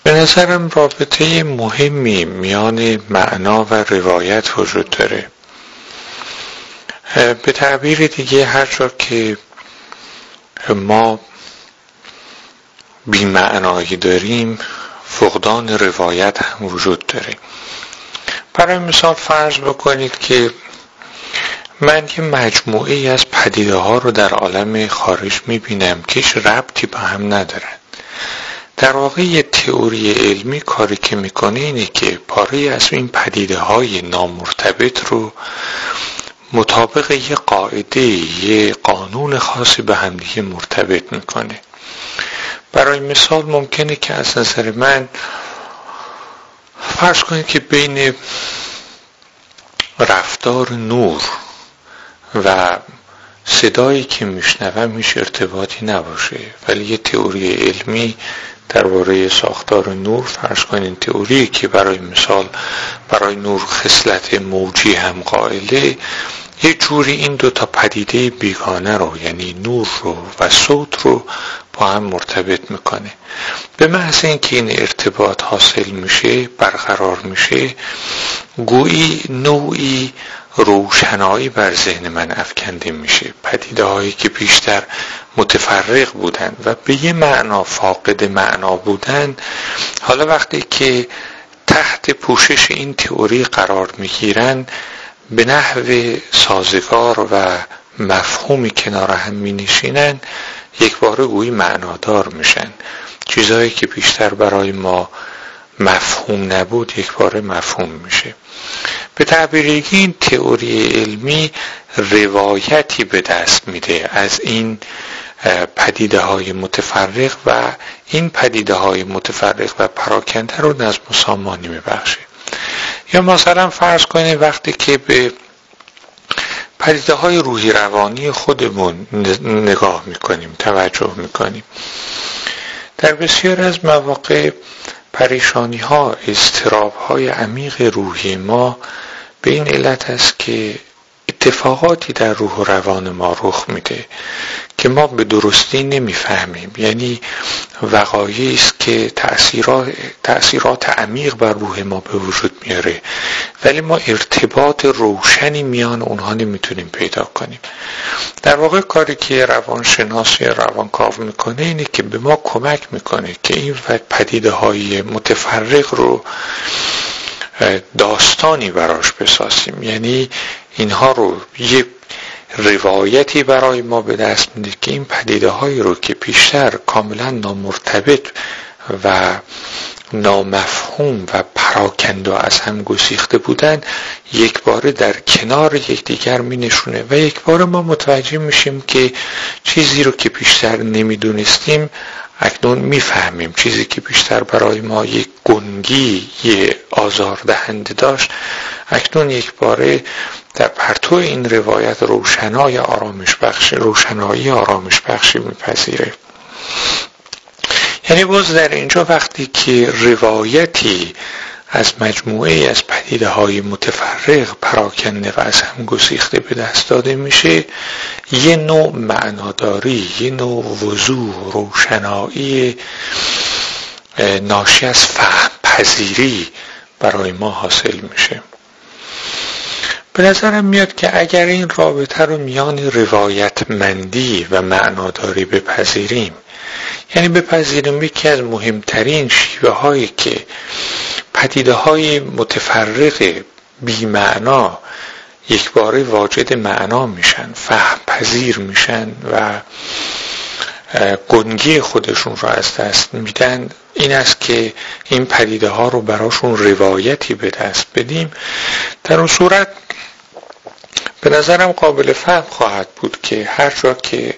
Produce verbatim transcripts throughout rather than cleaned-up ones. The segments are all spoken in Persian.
به نظرم رابطه مهمی میان معنا و روایت وجود داره. به تعبیر دیگه هر جا که ما بی‌معنایی داریم فقدان روایت هم وجود داره. برای مثال فرض بکنید که من یه مجموعه ای از پدیده ها رو در عالم خارج میبینم که هیچ ربطی به هم ندارن. در واقع یه تئوری علمی کاری که میکنه اینه که پاره از این پدیده های نامرتبط رو مطابق یه قاعده، یه قانون خاصی به هم دیگه مرتبط میکنه. برای مثال ممکنه که از نظر من فرض کنید که بین رفتار نور و صدایی که میشنوم هیچ ارتباطی نباشه، ولی یه تئوری علمی درباره ساختار نور فرض کنید تئوری که برای مثال برای نور خصلت موجی هم قائله، یه جوری این دو تا پدیده بیگانه رو یعنی نور رو و صوت رو با هم مرتبط میکنه. به محض اینکه این ارتباط حاصل میشه، برقرار میشه، گویی نوعی روشنایی بر ذهن من افکنده میشه. پدیده هایی که بیشتر متفرق بودن و به یه معنا فاقد معنا بودن، حالا وقتی که تحت پوشش این تئوری قرار میگیرن به نحو سازگار و مفهومی کنار هم می نشینن، یک باره گویی معنادار میشن. چیزهایی که بیشتر برای ما مفهوم نبود یک باره مفهوم میشه. به تعبیر این تئوری علمی روایتی به دست میده از این پدیده های متفرق و این پدیده های متفرق و پراکنده رو نظم و سامانی میبخشه. یا مثلا فرض کنید وقتی که به پدیده های روحی روانی خودمون نگاه میکنیم، توجه میکنیم، در بسیار از مواقع پریشانی ها، اضطراب های عمیق روحی ما به این علت است که اتفاقاتی در روح و روان ما رخ میده که ما به درستی نمیفهمیم. یعنی وقایعی است که تأثیرات تأثیرات عمیق بر روح ما به وجود میاره، ولی ما ارتباط روشنی میان اونها نمیتونیم پیدا کنیم. در واقع کاری که روانشناس یا روانکاو میکنه اینه که به ما کمک میکنه که این پدیده های متفرق رو داستانی براش بسازیم. یعنی اینها رو یه روایتی برای ما به دست میده که این پدیده هایی رو که پیشتر کاملا نامرتبط و نامفهوم و پراکنده از هم گسیخته بودن یک باره در کنار یکدیگر می نشونه و یک باره ما متوجه میشیم که چیزی رو که پیشتر نمیدونستیم اکنون میفهمیم. چیزی که بیشتر برای ما یک گنگی، یک آزاردهنده داشت، اکنون یک باره در پرتو این روایت روشنای آرامش بخش، روشنایی آرامش بخشی میپذیره. یعنی باز در اینجا وقتی که روایتی از مجموعه از پدیده های متفرق، پراکنده و از هم گسیخته به دست داده میشه، یه نوع معناداری، یه نوع وضوح، روشنایی ناشی از فهم پذیری برای ما حاصل میشه. به نظرم میاد که اگر این رابطه رو میان روایتمندی و معناداری بپذیریم، یعنی بپذیریم یکی از مهمترین شیوه هایی که پدیده های متفرق بی معنا یک باره واجد معنا میشن، فهم پذیر میشن و گنگی خودشون رو از دست میدن، این است که این پدیده ها رو براشون روایتی به دست بدیم. در اون صورت به نظرم قابل فهم خواهد بود که هر جا که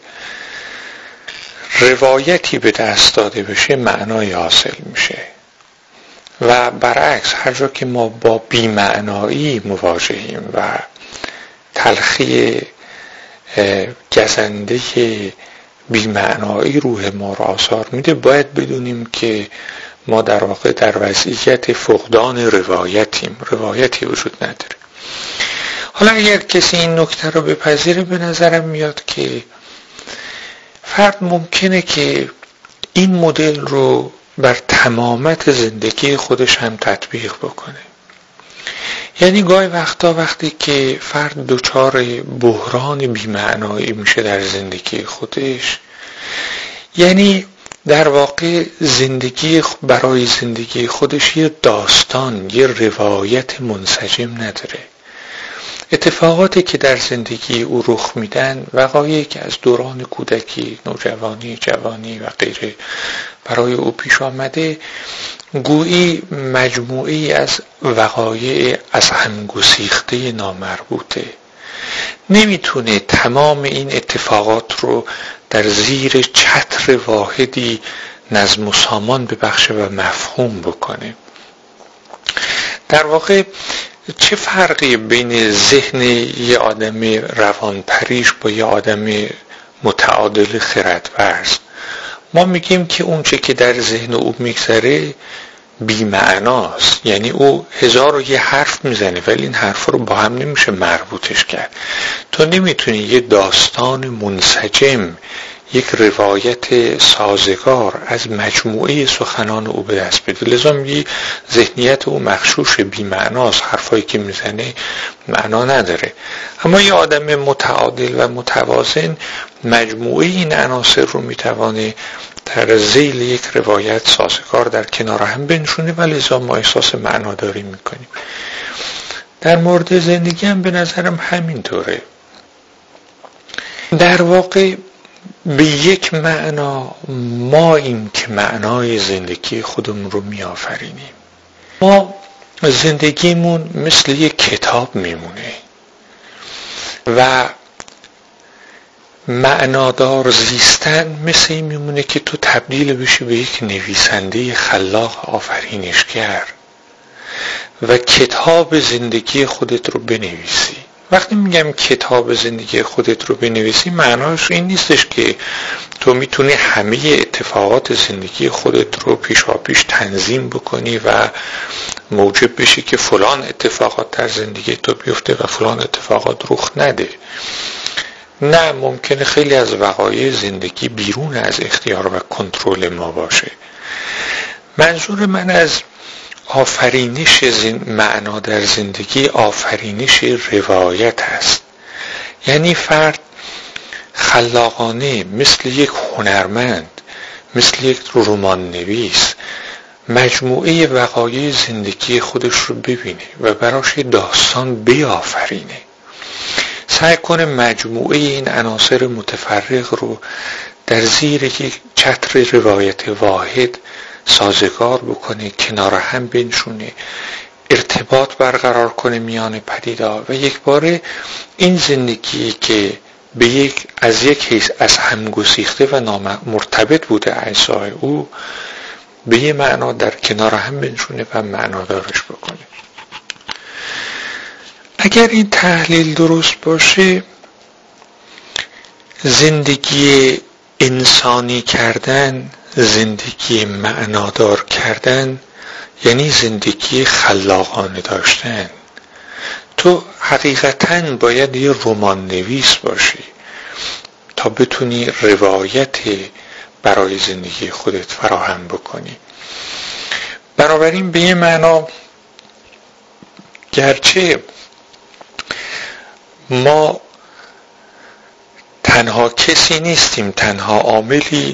روایتی به دست داده بشه معنای حاصل میشه و برعکس هر جا که ما با بی‌معنایی مواجهیم و تلخی گزنده بی‌معنایی روح ما را آثار میده، باید بدونیم که ما در واقع در وضعیت فقدان روایتیم، روایتی وجود نداره. حالا اگر کسی این نکته رو بپذیره، به نظرم میاد که فرد ممکنه که این مدل رو بر تمامت زندگی خودش هم تطبیق بکنه. یعنی گاهی وقتا وقتی که فرد دچار بحران بی‌معنایی میشه در زندگی خودش، یعنی در واقع زندگی برای زندگی خودش یه داستان، یه روایت منسجم نداره. اتفاقاتی که در زندگی او رخ میدن، وقایعی که از دوران کودکی، نوجوانی، جوانی و غیره برای او پیش آمده، گویی مجموعی از وقایع از هم گسیخته نامربوطه. نمیتونه تمام این اتفاقات رو در زیر چتر واحدی نظم و سامان ببخشه و مفهوم بکنه. در واقع چه فرقی بین ذهن یه آدم روانپریش با یه آدم متعادل خردورز؟ ما میگیم که اون چه که در ذهن او میگذره بی‌معناست، یعنی او هزار و یه حرف میزنه ولی این حرف رو با هم نمیشه مربوطش کرد. تو نمیتونی یه داستان منسجم، یک روایت سازگار از مجموعه سخنان او به دست بدی. لذا میگی ذهنیت او مغشوش، بی‌معناست، حرفایی که میزنه معنا نداره. اما یه آدم متعادل و متوازن مجموعه این عناصر رو میتوانه در ذیل یک روایت سازگار در کنار هم بنشونه و لذا ما احساس معناداری میکنیم. در مورد زندگی هم به نظرم همینطوره. در واقع به یک معنا ما این که معنای زندگی خودمون رو می آفرینیم. ما زندگیمون مثل یک کتاب میمونه و معنادار زیستن مثل این میمونه که تو تبدیل بشی به یک نویسنده خلاق آفرینشگر و کتاب زندگی خودت رو بنویسی. وقتی میگم کتاب زندگی خودت رو بنویسی، معناش این نیستش که تو میتونی همه اتفاقات زندگی خودت رو پیشاپیش تنظیم بکنی و موجب بشی که فلان اتفاقات در زندگی تو بیفته و فلان اتفاقات رخ نده. نه، ممکنه خیلی از وقایع زندگی بیرون از اختیار و کنترل ما باشه. منظور من از آفرینش معنا در زندگی آفرینش روایت است. یعنی فرد خلاقانه مثل یک هنرمند، مثل یک رمان نویس مجموعه وقایع زندگی خودش رو ببینه و براش داستان بیافرینه. سعی کنه مجموعه این عناصر متفرق رو در زیر یک چتر روایت واحد سازگار بکنه، کنار هم بنشونه، ارتباط برقرار کنه میان پدیده‌ها و یک باره این زندگی که به یک از یک حیث از هم گسیخته و نامرتبط بوده اجزای او به یه معنا در کنار هم بنشونه و معنادارش بکنه. اگر این تحلیل درست باشه، زندگی انسانی کردن، زندگی معنادار کردن یعنی زندگی خلاقانه داشتن. تو حقیقتاً باید یه رمان نویس باشی تا بتونی روایت برای زندگی خودت فراهم بکنی. بنابراین به یه معنا گرچه ما تنها کسی نیستیم، تنها عاملی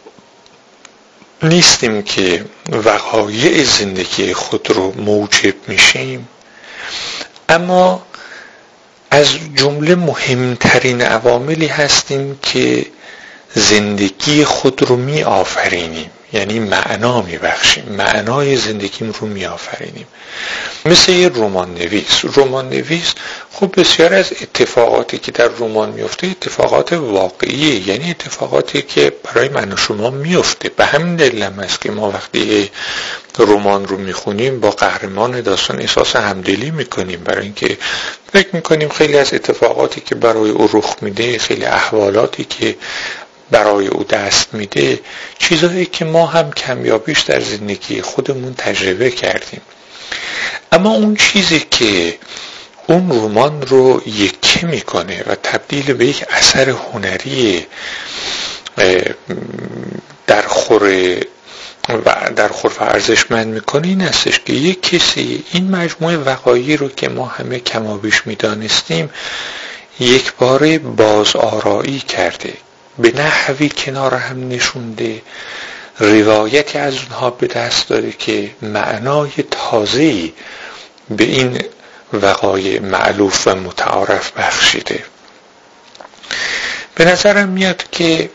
نیستیم که وقایع زندگی خود رو موجب میشیم، اما از جمله مهمترین عواملی هستیم که زندگی خود رو می آفرینیم، یعنی معنا می بخشیم، معنای زندگیم رو می آفرینیم. مثل یه رمان نویس. رمان نویس خب بسیار از اتفاقاتی که در رمان میفته اتفاقات واقعیه، یعنی اتفاقاتی که برای من و شما میفته. به همین دلیل هم است که ما وقتی رمان رو میخونیم با قهرمان داستان احساس همدلی میکنیم، برای اینکه فکر میکنیم خیلی از اتفاقاتی که برای او رخ میده، خیلی احوالاتی که برای او دست میده، چیزایی که ما هم کمیابیش در زندگی خودمون تجربه کردیم. اما اون چیزی که اون رمان رو یکی میکنه و تبدیل به یک اثر هنری در خور و در خور و ارزشمند میکنه این هستش که یک کسی این مجموعه وقایعی رو که ما همه کمابیش میدانستیم یک باره بازآرایی کرده، به نحوی کنار هم نشونده، روایتی از اونها به دست داده که معنای تازه‌ای به این وقایع مألوف و متعارف بخشیده. به نظرم میاد که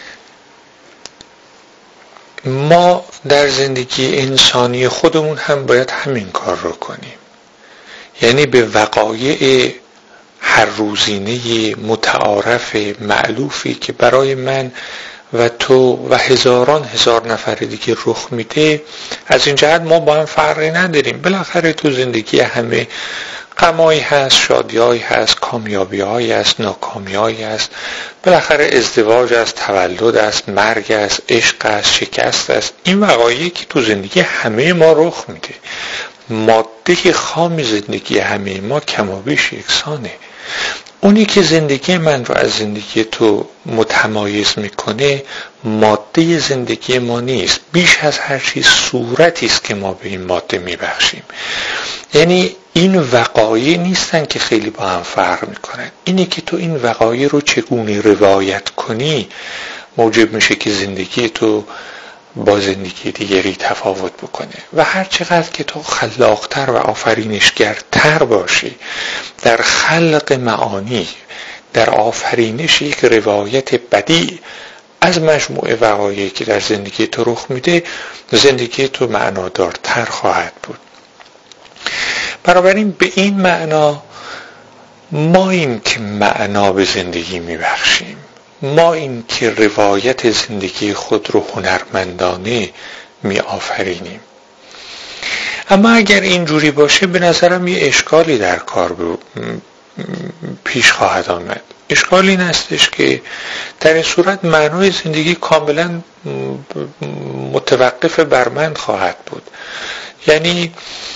ما در زندگی انسانی خودمون هم باید همین کار رو کنیم، یعنی به وقایع هر روزینه متعارف مألوفی که برای من و تو و هزاران هزار نفر دیگه رخ میده، از این جهت ما با هم فرقی نداریم. بالاخره تو زندگی همه غمایی هست، شادیایی هست، کامیابیایی هست، ناکامیایی هست، بالاخره ازدواج است، تولد است، مرگ است، عشق است، شکست است. این وقایعی که تو زندگی همه ما رخ میده، ماده خام زندگی همه ما کمابیش یکسانه. اونی که زندگی من رو از زندگی تو متمایز میکنه ماده زندگی ما نیست، بیش از هر چیز صورتی است که ما به این ماده میبخشیم. یعنی این وقایع نیستن که خیلی با هم فرق میکنن، اینه که تو این وقایع رو چگونه روایت کنی موجب میشه که زندگی تو با زندگی دیگری تفاوت بکنه. و هر چقدر که تو خلاقتر و آفرینشگرتر باشی در خلق معانی، در آفرینش یک روایت بدیع از مجموعه وقایعی که در زندگی تو رخ میده، زندگی تو معنادارتر خواهد بود. بنابراین به این معنا ما این که معنا به زندگی میبخشیم، ما این که روایت زندگی خود رو هنرمندانه می آفرینیم. اما اگر اینجوری باشه به نظرم یه اشکالی در کار پیش خواهد آمد. اشکال این هستش که در این صورت معنای زندگی کاملا متوقف بر من خواهد بود. یعنی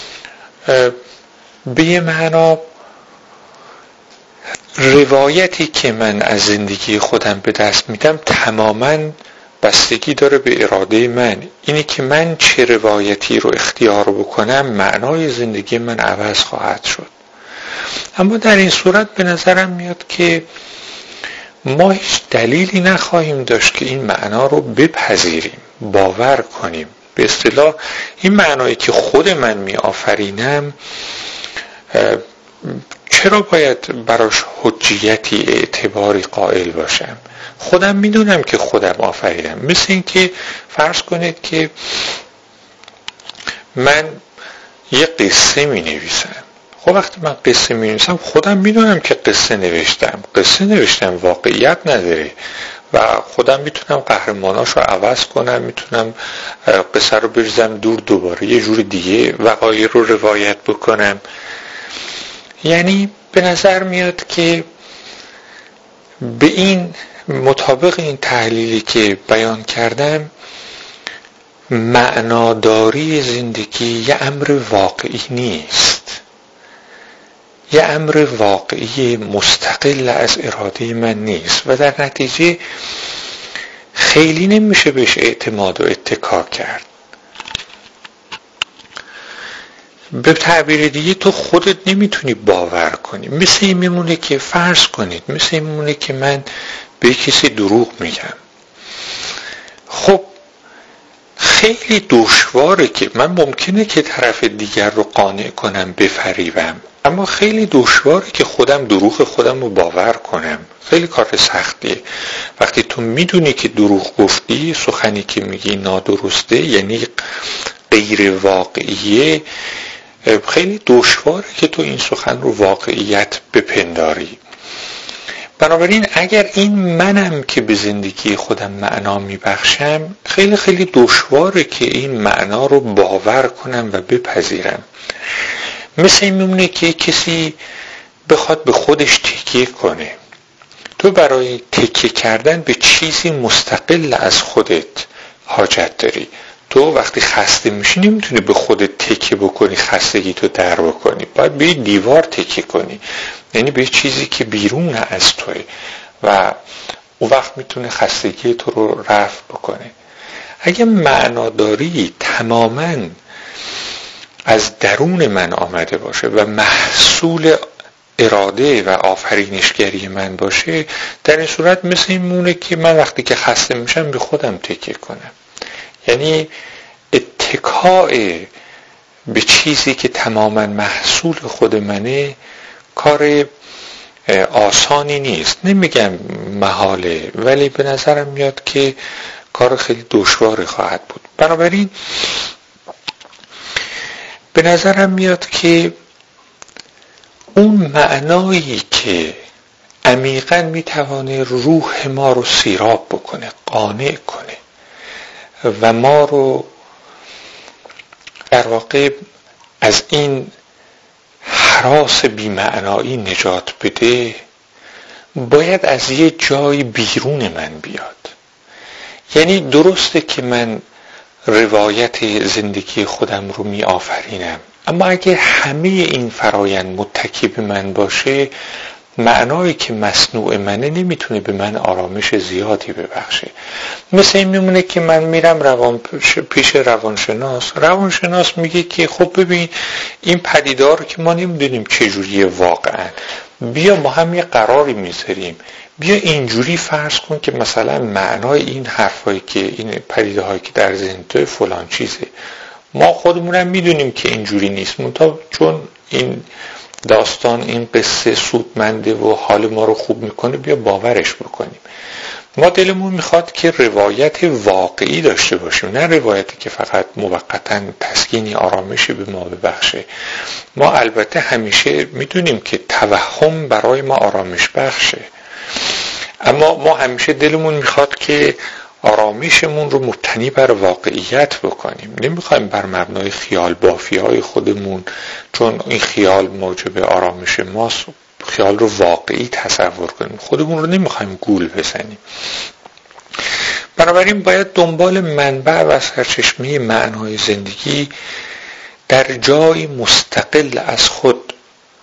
به یه معنا روایتی که من از زندگی خودم به دست میدم تماماً بستگی داره به اراده من. اینی که من چه روایتی رو اختیار بکنم معنای زندگی من عوض خواهد شد. اما در این صورت به نظرم میاد که ما هیچ دلیلی نخواهیم داشت که این معنا رو بپذیریم، باور کنیم. به اصطلاح این معنایی که خود من می آفرینم چرا باید براش حجیتی اعتباری قائل باشم؟ خودم میدونم که خودم آفریدم. مثل این که فرض کنید که من یه قصه می نویسم. خب وقتی من قصه می نویسم خودم میدونم که قصه نوشتم. قصه نوشتم واقعیت نداره و خودم میتونم قهرماناشو عوض کنم، میتونم قصه رو بریزم دور، دوباره یه جور دیگه وقایع رو روایت بکنم. یعنی به نظر میاد که به این مطابق این تحلیلی که بیان کردم معناداری زندگی یه امر واقعی نیست، یه امر واقعی مستقل از اراده من نیست و در نتیجه خیلی نمیشه بهش اعتماد و اتکا کرد. به تعبیر دیگه تو خودت نمیتونی باور کنی. مثل این میمونه که فرض کنید مثل این میمونه که من به کسی دروغ میگم. خب خیلی دشواره که من ممکنه که طرف دیگر رو قانع کنم بفریبم، اما خیلی دشواره که خودم دروغ خودم رو باور کنم. خیلی کار سختیه. وقتی تو میدونی که دروغ گفتی، سخنی که میگی نادرسته، یعنی غیر واقعیه، خیلی دشواره که تو این سخن رو واقعیت بپنداری. بنابراین اگر این منم که به زندگی خودم معنا میبخشم، خیلی خیلی دشواره که این معنا رو باور کنم و بپذیرم. مثل این میمونه که کسی بخواد به خودش تکیه کنه. تو برای تکیه کردن به چیزی مستقل از خودت حاجت داری. تو وقتی خسته میشی نمیتونی به خودت تکیه بکنی، خستگی تو در بکنی، باید به دیوار تکیه کنی، یعنی به چیزی که بیرون از توی و اون وقت میتونه خستگی تو رو رفع بکنه. اگه معناداری تماماً از درون من آمده باشه و محصول اراده و آفرینشگری من باشه، در این صورت مثل این مونه که من وقتی که خسته میشم به خودم تکیه کنم. یعنی اتکاء به چیزی که تماما محصول خود منه کار آسانی نیست. نمیگم محاله، ولی به نظرم میاد که کار خیلی دشواری خواهد بود. بنابراین به نظرم میاد که اون معنایی که عمیقاً میتوانه روح ما رو سیراب بکنه، قانع کنه و ما رو در واقع از این هراس بی‌معنایی نجات بده، باید از یه جای بیرون من بیاد. یعنی درسته که من روایت زندگی خودم رو می آفرینم، اما اگه همه این فرایند متکی به من باشه، معنایی که مصنوع منه نمیتونه به من آرامش زیادی ببخشه. مثل این میمونه که من میرم روان پیش روانشناس، روانشناس میگه که خب ببین این پدیدار رو که ما نمیدونیم چجوریه واقعا، بیا ما هم یه قراری میذاریم، بیا اینجوری فرض کن که مثلا معنای این حرفایی که این پدیده هایی که در ذهن تو فلان چیزه. ما خودمونم میدونیم که اینجوری نیست، منتها چون این داستان این قصه سودمنده و حال ما رو خوب میکنه، بیا باورش بکنیم. ما دلمون میخواد که روایت واقعی داشته باشیم، نه روایتی که فقط موقتاً تسکینی آرامشی به ما ببخشه. ما البته همیشه میدونیم که توهم برای ما آرامش بخشه، اما ما همیشه دلمون میخواد که آرامشمون رو مبتنی بر واقعیت بکنیم. نمیخوایم بر مبنای خیال بافی های خودمون، چون این خیال موجب آرامش ماست، خیال رو واقعی تصور کنیم. خودمون رو نمیخوایم گول بزنیم. بنابراین باید دنبال منبع و سرچشمه معنای زندگی در جای مستقل از خود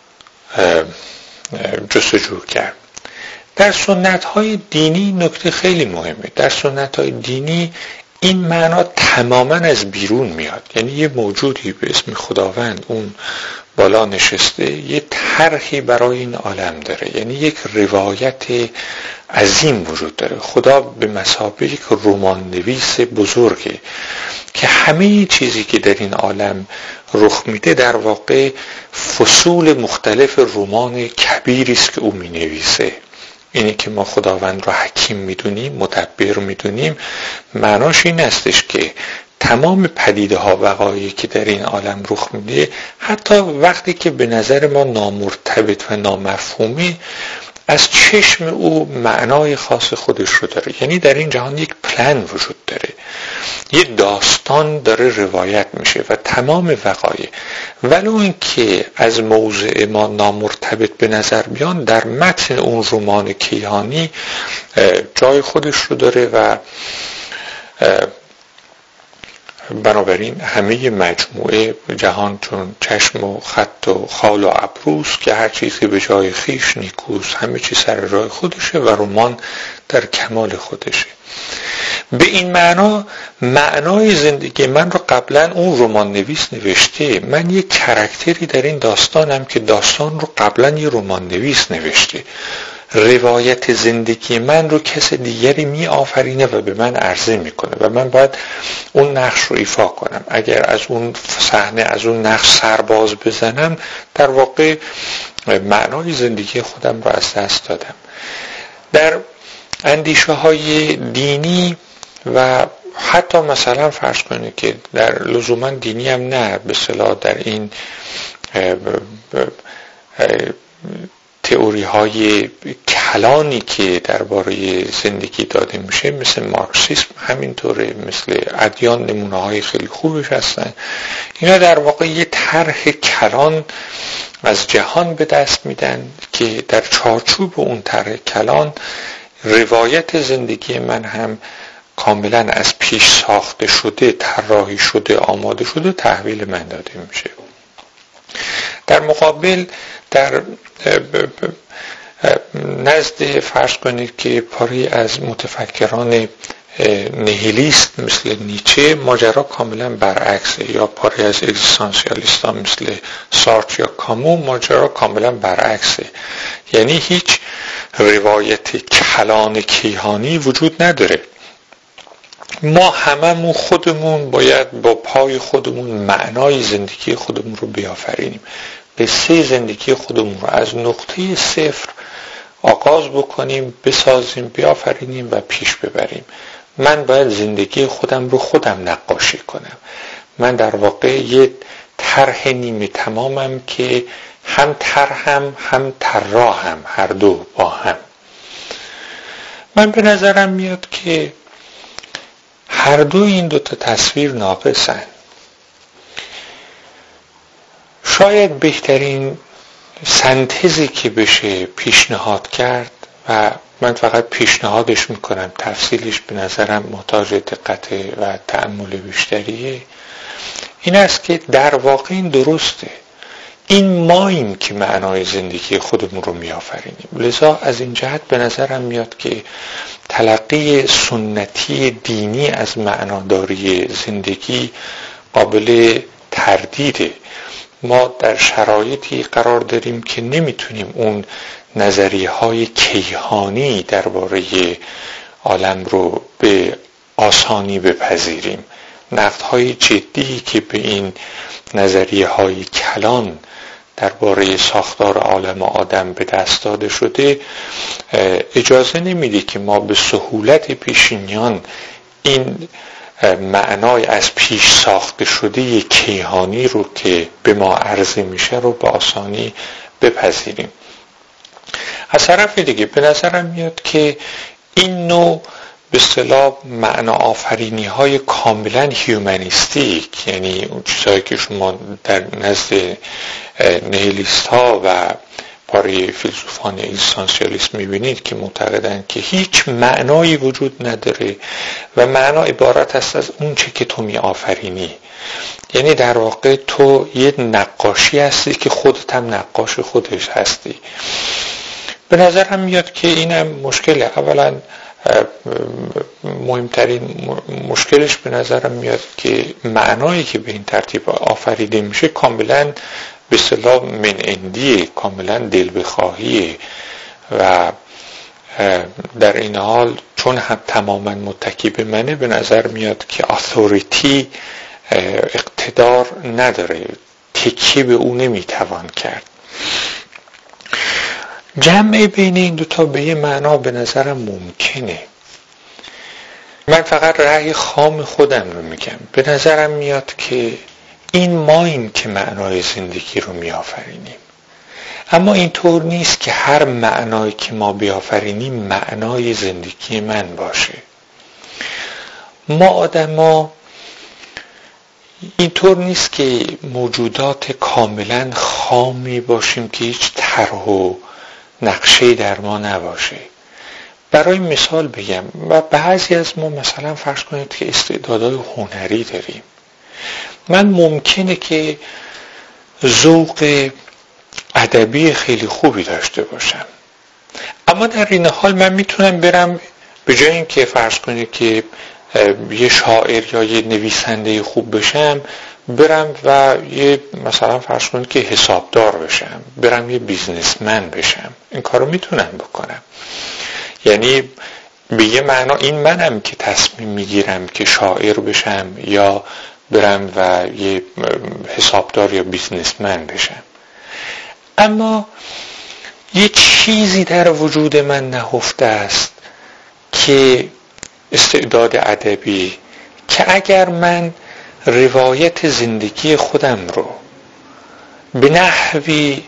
جستجو کرد. در سنت‌های دینی نکته خیلی مهمه. در سنت‌های دینی این معنا تماماً از بیرون میاد. یعنی یه موجودی به اسم خداوند اون بالا نشسته، یه طرحی برای این عالم داره. یعنی یک روایت عظیم وجود داره. خدا به مثابه یک رمان نویس بزرگه که همه چیزی که در این عالم رخ میده در واقع فصول مختلف رمان کبیری است که او مینویسه. اینی که ما خداوند رو حکیم میدونیم، مدبر میدونیم، معناش این استش که تمام پدیده ها وقایعی که در این عالم رخ میده، حتی وقتی که به نظر ما نامرتبط و نامفهومی، از چشم او معنای خاص خودش رو داره. یعنی در این جهان یک پلن وجود داره، یه داستان داره روایت میشه و تمام وقایع ولو این که از موضع ما نامرتبط به نظر بیان، در متن اون رمان کیهانی جای خودش رو داره و بنابراین همه مجموعه جهان چون چشم و خط و خال و ابروست که هر چیزی به جای خیش نیکوست، همه چیز سر راه خودشه و رمان در کمال خودشه. به این معنا معنای زندگی من رو قبلا اون رمان نویس نوشته. من یک کاراکتری در این داستانم که داستان رو قبلا یه رمان نویس نوشته. روایت زندگی من رو کس دیگری می آفرینه و به من عرضه میکنه و من باید اون نقش رو ایفا کنم. اگر از اون صحنه از اون نقش سرباز بزنم، در واقع معنای زندگی خودم رو از دست دادم. در اندیشه های دینی و حتی مثلا فرض کنید که در لزوما دینی هم نه، به اصطلاح در این تئوری های کلانی که درباره زندگی داده میشه، مثل مارکسیسم همینطوره، مثل ادیان نمونه های خیلی خوبش هستن. اینا در واقع یه طرح کلان از جهان به دست میدن که در چارچوب اون طرح کلان روایت زندگی من هم کاملا از پیش ساخته شده، طراحی شده، آماده شده، تحویل من داده میشه. در مقابل در نزد فرض کنید که پاری از متفکران نیهیلیست مثل نیچه ماجرا کاملا برعکسه، یا پاری از اگزیستانسیالیستان مثل سارتر یا کامو ماجرا کاملا برعکسه. یعنی هیچ روایت کلان کیهانی وجود نداره. ما هممون خودمون باید با پای خودمون معنای زندگی خودمون رو بیافرینیم، قصه زندگی خودمون رو از نقطه صفر آغاز بکنیم، بسازیم، بیافرینیم و پیش ببریم. من باید زندگی خودم رو خودم نقاشی کنم. من در واقع یه طرح نیمه تمامم که هم طرحم هم طراحم، هر دو با هم. من به نظرم میاد که هر دو این دو تا تصویر ناقصن. شاید بهترین سنتزی که بشه پیشنهاد کرد و من فقط پیشنهادش میکنم، تفصیلش به نظرم محتاج دقت و تأمل بیشتریه، این است که در واقع این درسته. این ماییم که معنای زندگی خودمون رو میآفرینیم. لذا از این جهت به نظرم میاد که تلقی سنتی دینی از معناداری زندگی قابل تردیده. ما در شرایطی قرار داریم که نمیتونیم اون نظریه های کیهانی درباره عالم رو به آسانی بپذیریم. نقدهای جدی که به این نظریه های کلان درباره ساختار عالم آدم به دست داده شده اجازه نمیده که ما به سهولت پیشینیان این معنای از پیش ساخته شده کیهانی رو که به ما عرضه میشه رو به آسانی بپذیریم. از طرف دیگه به نظرم میاد که این نوع به اصطلاح معنا آفرینی های کاملا هیومانیستیک، یعنی اون چیزهایی که شما در نزد نیهیلیست ها و پاره فیلسوفان اگزیستانسیالیسم میبینید که معتقدند که هیچ معنایی وجود نداره و معنا عبارت است از اون چه که تو می آفرینی. یعنی در واقع تو یه نقاشی هستی که خودت هم نقاش خودش هستی. به نظرم میاد که اینم مشکله. اولا مهمترین مشکلش به نظرم میاد که معنایی که به این ترتیب آفریده میشه کاملا به اصطلاح من اندیه، کاملا دل بخواهیه و در این حال چون هم تماما متکی به منه به نظر میاد که اتوریتی اقتدار نداره، تکیه به او نمیتوان کرد. جمع بین این دوتا به یه معنا به نظرم ممکنه. من فقط رأی خام خودم رو میگم. به نظرم میاد که این ماییم که معنای زندگی رو میآفرینیم، اما اینطور نیست که هر معنایی که ما بیافرینیم معنای زندگی من باشه. ما آدما اینطور نیست که موجودات کاملا خامی باشیم که هیچ طرح و نقشه در ما نباشه. برای مثال بگم، و بعضی از ما مثلا فرض کنید که استعدادهای هنری داریم. من ممکنه که ذوق ادبی خیلی خوبی داشته باشم، اما در این حال من میتونم برم به جای اینکه فرض کنید که یه شاعر یا یه نویسنده خوب بشم، برم و یه مثلا فرض کنید که حسابدار بشم، برم یه بیزنسمن بشم. این کارو میتونم بکنم. یعنی به یه معنا این منم که تصمیم میگیرم که شاعر بشم یا برم و یه حسابدار یا بیزنسمن بشم. اما یه چیزی در وجود من نهفته است که استعداد ادبی، که اگر من روایت زندگی خودم رو به نحوی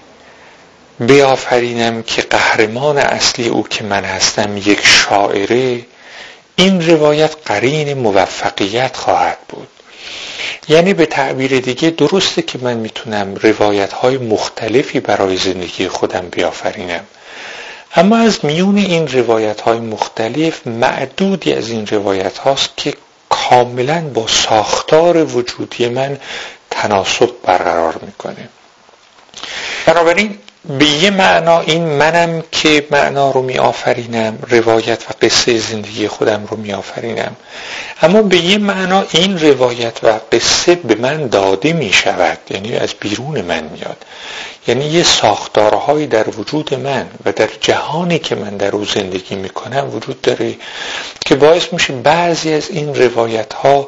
بیافرینم که قهرمان اصلی او که من هستم یک شاعره، این روایت قرین موفقیت خواهد بود. یعنی به تعبیر دیگه درسته که من میتونم روایت‌های مختلفی برای زندگی خودم بیافرینم، اما از میون این روایت‌های مختلف معدودی از این روایت هاست که کاملا با ساختار وجودی من تناسب برقرار میکنه. بنابراین به یه معنا این منم که معنا رو می آفرینم، روایت و قصه زندگی خودم رو می آفرینم، اما به یه معنا این روایت و قصه به من داده می شود، یعنی از بیرون من میاد، یعنی یه ساختارهایی در وجود من و در جهانی که من در او زندگی می کنم وجود داره که باعث میشه بعضی از این روایت ها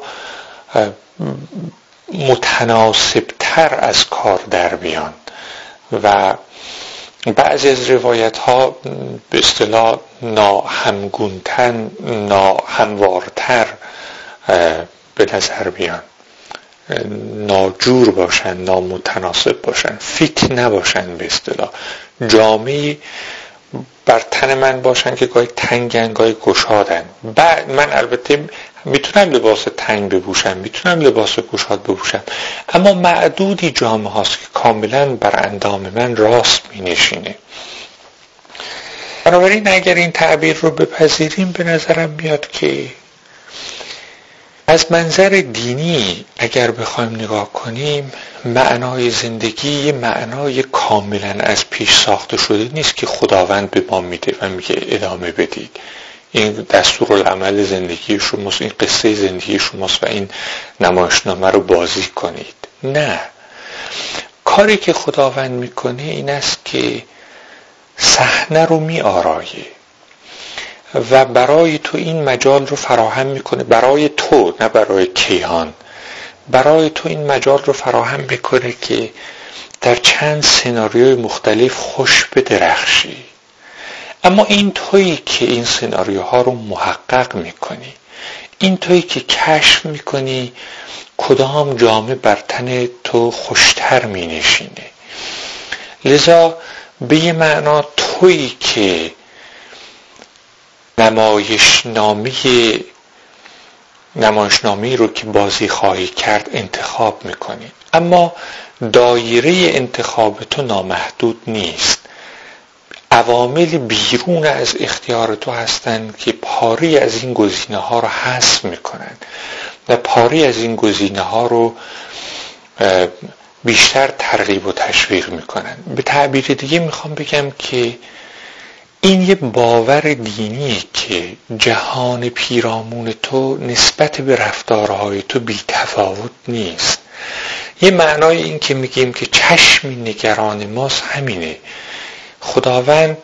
متناسب تر از کار در بیان و بعضی از روایت ها به اصطلاح ناهمگونتر، ناهموارتر به نظر بیان، ناجور باشن، نامتناسب باشن، فیت نباشن، به اصطلاح جامعی بر تن من باشن که گاهی تنگن گاهی گشادن. بعد من البته میتونم لباس تنگ بپوشم، میتونم لباس گشاد بپوشم، اما معدودی جامعه هاست که کاملا بر اندام من راست می نشینه. بنابراین اگر این تعبیر رو بپذیریم به نظرم میاد که از منظر دینی اگر بخوایم نگاه کنیم معنای زندگی یه معنای کاملا از پیش ساخته شده نیست که خداوند به ما میده و میگه ادامه بدید، این دستورالعمل زندگی شماست، این قصه زندگی شماست و این نمایشنامه رو بازی کنید. نه، کاری که خداوند میکنه این است که صحنه رو میآرایه و برای تو این مجال رو فراهم میکنه، برای تو نه برای کیهان، برای تو این مجال رو فراهم میکنه که در چند سناریوی مختلف خوش بدرخشی. اما این تویی که این سناریوها رو محقق میکنی، این تویی که کشف میکنی کدام جامه بر تن تو خوشتر مینشینه. لذا به یه معنا تویی که نمایشنامه نمایشنامه رو که بازی خواهی کرد انتخاب میکنی، اما دایره انتخاب تو نامحدود نیست. عوامل بیرون از اختیار تو هستند که پاری از این گزینه ها رو حذف میکنن و پاری از این گزینه ها رو بیشتر ترغیب و تشویق میکنن. به تعبیر دیگه میخوام بگم که این یه باور دینیه که جهان پیرامون تو نسبت به رفتارهای تو بی تفاوت نیست. یه معنای این که میگیم که چشم نگران ماست همینه. خداوند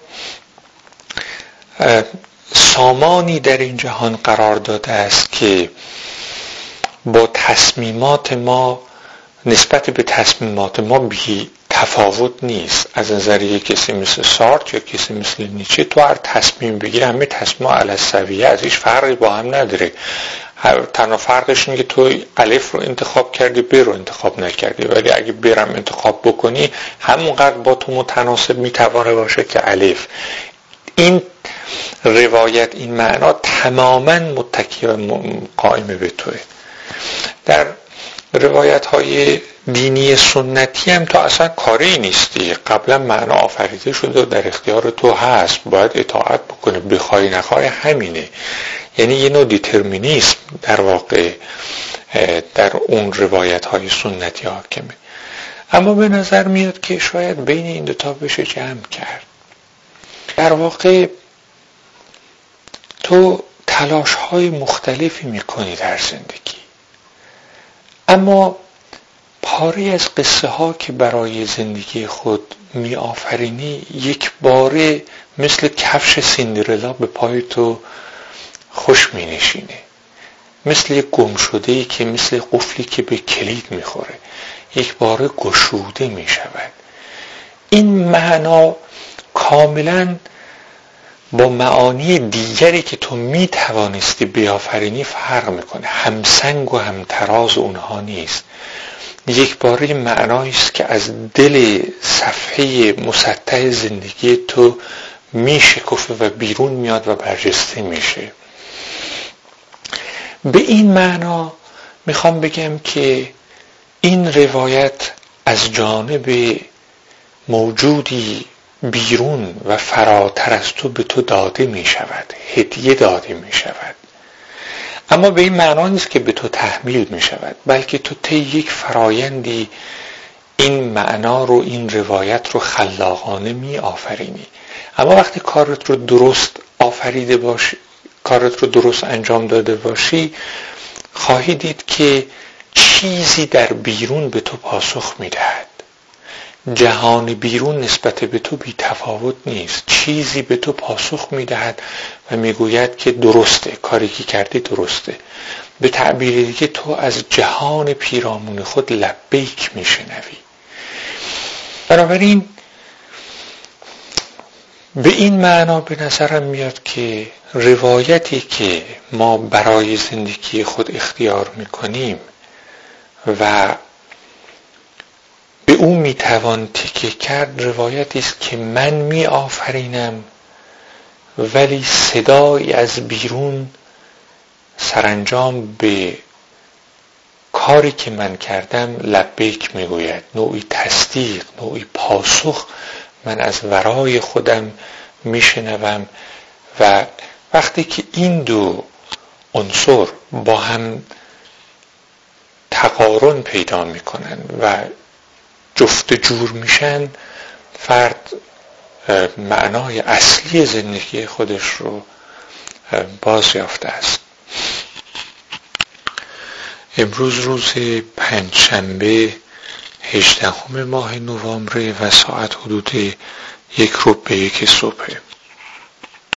سامانی در این جهان قرار داده است که با تصمیمات ما نسبت به تصمیمات ما بی تفاوت نیست. از نظر یک کسی مثل سارت یا کسی مثل نیچه تو هر تصمیم بگیری همه تصمیم علی السویه از هیچ فرقی با هم نداره. تنها فرقش اینه که تو الف رو انتخاب کردی ب رو انتخاب نکردی، ولی اگه برم انتخاب بکنی همونقدر با تو متناسب میتوانه باشه که الف. این روایت این معنا تماما متکی و قائم به توه. در روایت های دینی سنتی هم تو اصلا کاری نیستی، قبلا معنا آفریده شده و در اختیار تو هست، باید اطاعت بکنه، بخوای نخوای همینه. یعنی یه نوع دیترمینیسم در واقع در اون روایت های سنتی حاکمه. اما به نظر میاد که شاید بین این دوتا بشه جمع کرد. در واقع تو تلاش های مختلفی میکنی در زندگی، اما پاری از قصه ها که برای زندگی خود می آفرینی یک باره مثل کفش سیندرلا به پای تو خوش می نشینه، مثل یک گم شده‌ای که مثل قفلی که به کلید می خوره یک باره گشوده می شود. این معنا کاملا با معانی دیگری که تو می توانستی بیافرینی فرق میکنه، همسنگ و همتراز اونها نیست. یک باره معنایی است که از دل صفحه مسطح زندگی تو می شکفه و بیرون میاد و برجسته میشه. به این معنا میخوام بگم که این روایت از جانب موجودی بیرون و فراتر از تو به تو داده می شود، هدیه داده می شود، اما به این معنا نیست که به تو تحمیل می شود، بلکه تو طی یک فرایندی این معنا رو، این روایت رو خلاقانه می آفرینی. اما وقتی کارت رو درست آفریده باشی، کارت رو درست انجام داده باشی، خواهی دید که چیزی در بیرون به تو پاسخ میدهد. جهان بیرون نسبت به تو بی تفاوت نیست، چیزی به تو پاسخ میدهد و میگوید که درسته، کاری که کردی درسته. به تعبیر دیگه تو از جهان پیرامون خود لبیک میشنوی. بنابراین به این معنا به نظرم میاد که روایتی که ما برای زندگی خود اختیار میکنیم و به او میتوان تکیه کرد، روایتی است که من می آفرینم ولی صدایی از بیرون سرانجام به کاری که من کردم لبیک میگوید. نوعی تصدیق، نوعی پاسخ من از ورای خودم میشنوم و وقتی که این دو عنصر با هم تقارن پیدا میکنن و جفت جور میشن، فرد معنای اصلی زندگی خودش رو بازیافته است. امروز روز پنجشنبه هجدهم ماه نوامبر و ساعت حدود یک رو به یک صبح.